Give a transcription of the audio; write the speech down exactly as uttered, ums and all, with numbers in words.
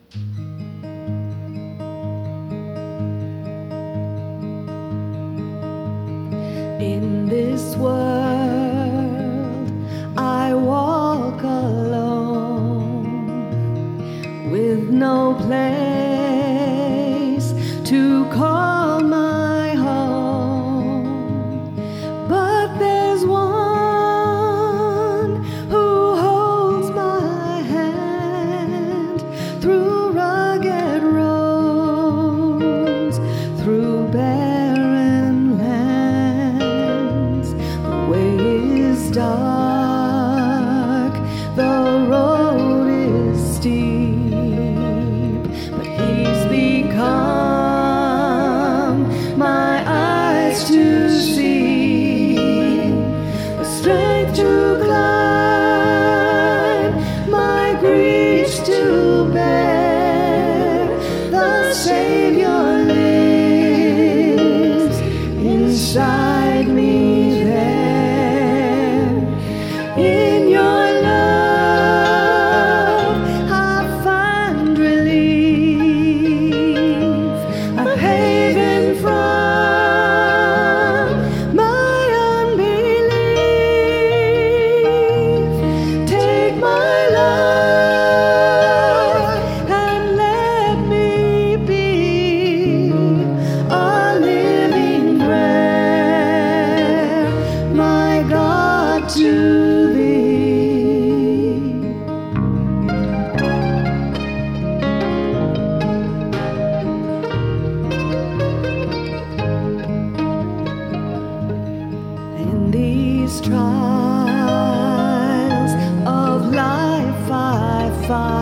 In this world, I walk alone, with no place to call my home. But there's one who holds my hand through rugged roads, through barren lands. The way is dark, the road is steep, but he's become my eyes to see, the strength to climb, my griefs to bear. The Savior lives inside me there. In your love I find relief, a haven from my unbelief. Take my love and let me be a living prayer, my God, to thee. In these trials of life I find